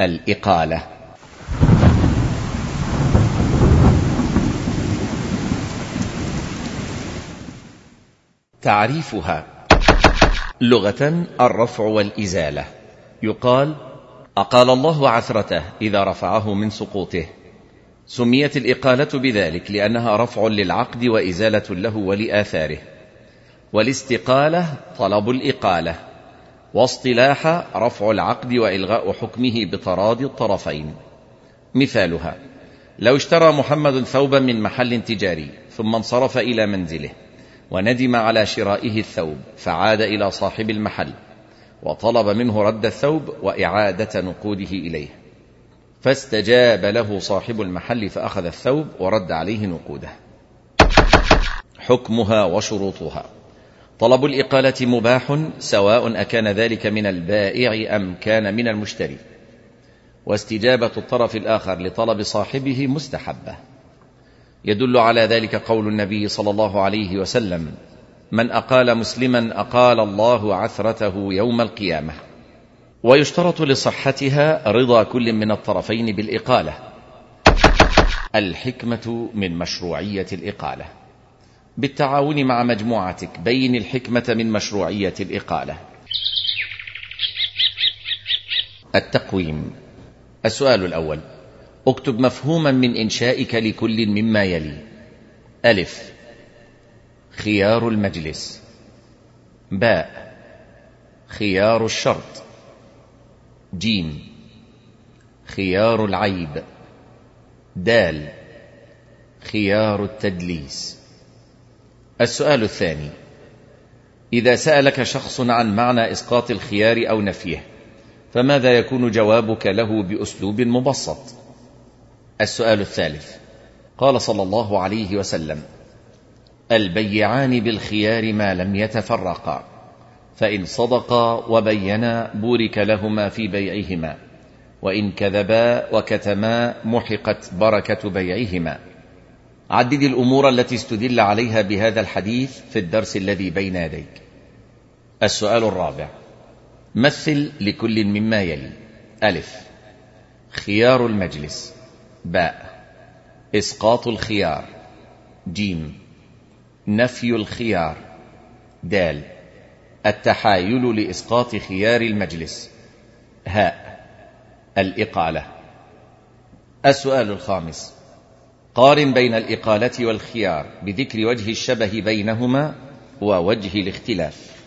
الإقالة. تعريفها: لغة الرفع والإزالة. يقال: أقال الله عثرته إذا رفعه من سقوطه. سميت الإقالة بذلك لأنها رفع للعقد وإزالة له ولآثاره. والاستقالة طلب الإقالة، واصطلاح رفع العقد وإلغاء حكمه بتراضي الطرفين. مثالها: لو اشترى محمد ثوبا من محل تجاري ثم انصرف إلى منزله وندم على شرائه الثوب، فعاد إلى صاحب المحل وطلب منه رد الثوب وإعادة نقوده إليه، فاستجاب له صاحب المحل فأخذ الثوب ورد عليه نقوده. حكمها وشروطها: طلب الإقالة مباح سواء أكان ذلك من البائع أم كان من المشتري، واستجابة الطرف الآخر لطلب صاحبه مستحبة. يدل على ذلك قول النبي صلى الله عليه وسلم: من أقال مسلما أقال الله عثرته يوم القيامة. ويشترط لصحتها رضا كل من الطرفين بالإقالة. الحكمة من مشروعية الإقالة: بالتعاون مع مجموعتك بين الحكمة من مشروعية الإقالة. التقويم. السؤال الأول: اكتب مفهوما من إنشائك لكل مما يلي. ألف: خيار المجلس. باء: خيار الشرط. جيم: خيار العيب. دال: خيار التدليس. السؤال الثاني: إذا سألك شخص عن معنى إسقاط الخيار أو نفيه، فماذا يكون جوابك له بأسلوب مبسط؟ السؤال الثالث: قال صلى الله عليه وسلم: البيعان بالخيار ما لم يتفرقا، فإن صدقا وبينا بورك لهما في بيعهما، وإن كذبا وكتما محقت بركة بيعهما. عدد الأمور التي استدل عليها بهذا الحديث في الدرس الذي بين يديك. السؤال الرابع: مثل لكل مما يلي. ألف: خيار المجلس. باء: إسقاط الخيار. جيم: نفي الخيار. دال: التحايل لإسقاط خيار المجلس. هاء: الإقالة. السؤال الخامس: قارن بين الإقالة والخيار بذكر وجه الشبه بينهما ووجه الاختلاف.